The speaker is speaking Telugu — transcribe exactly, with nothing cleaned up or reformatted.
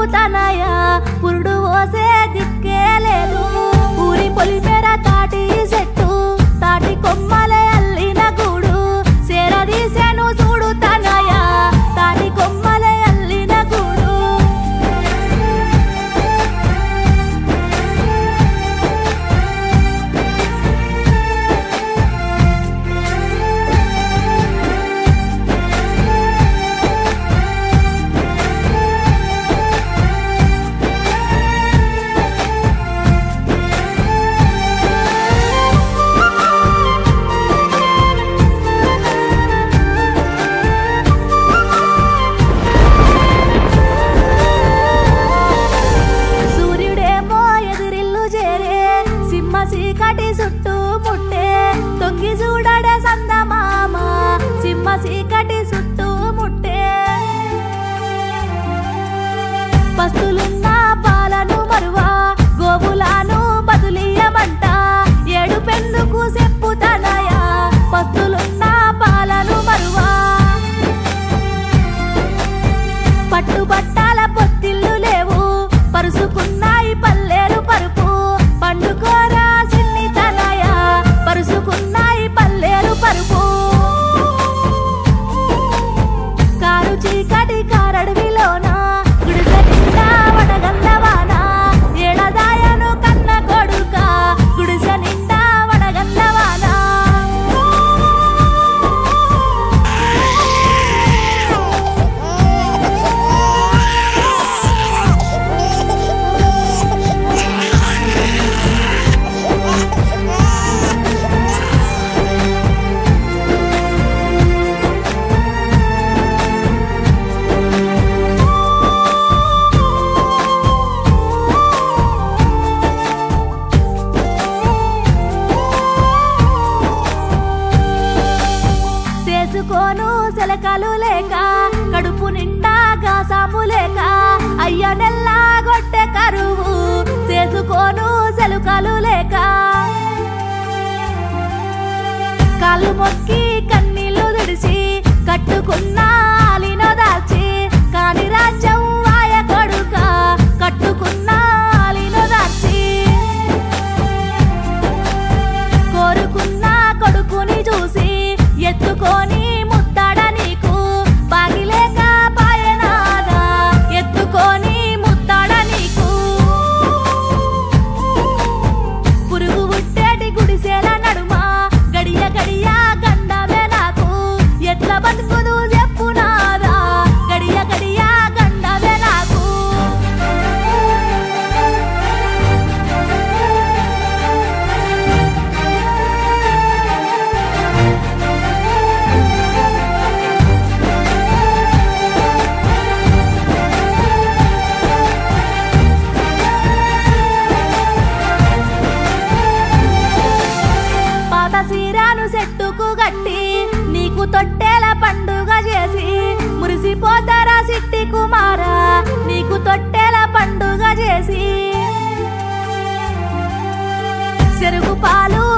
తనయ పురుడు పోసే దిక్కే లేదు ఊరి పొలిమేర తాటి చెట్టు తాటి కొమ్మలే అల్లిన గూడు సేరదీసెను చూడు తనయ తాటి కొమ్మలే అల్లిన గూడు చీకటి చుట్టూ ముట్టే తొంగి చూడడే సందమామ సింహ చీకటి చుట్టూ ముట్టే పస్తులున్న పాలను మరువా గోవులను బదులియమంట ఏడు పెందుకు చెప్పుతనయ పస్తులున్న పాలను మరువా పట్టుబట్టాల పొత్తిళ్ళు లేవు పరుసుకున్నాయి పల్లెరు పరుపు పండుకోరా సిన్ని తనయ పరుసుకున్నాయి పల్లెరు పరుపు కారు చీకటి కారడవిలోన గుడిసె నిండా వడగల్లవాన ఏడదాయను కన్న కొడుక గుడిసె నిండా వడగల్లవాన చేసుకోను సెలకలు లేక కడుపు నిండా గాసాము లేక అయ్య నెల్లా గొట్టె కరువు చేసుకోను సెలకలు లేక కాళ్ళు మొక్కి కన్నీళ్లు తుడిచి కట్టుకున్న ఆలినో దాల్చి కాని రాజ్యం వాయ కొడుక కట్టుకున్న ఆలినో దాల్చి కోరుకున్న కొడుకుని చూసి ఎత్తుకొని ముద్దాడ నీకు బాగిలేక పాయనాదా ఎత్తుకొని ముద్దాడ నీకు పురుగు పుట్టేటి గుడిసేల నడుమ గడియ గడియ గండమే నాకు ఎట్లా బతుకుదు చెప్పునాదా గడియ గడియ గండమే నాకు సీరాను చెట్టుకు గట్టి నీకు తొట్టెల పండుగ చేసి మురిసిపోతారా సిట్టి కుమారా నీకు తొట్టెల పండుగ చేసి చెరుకు పాలు